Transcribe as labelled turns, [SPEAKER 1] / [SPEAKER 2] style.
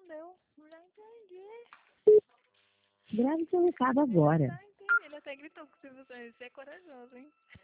[SPEAKER 1] entendeu. Já entendi.
[SPEAKER 2] Grave seu recado agora.
[SPEAKER 1] Já entendi. Ele até gritou com você é corajoso, hein?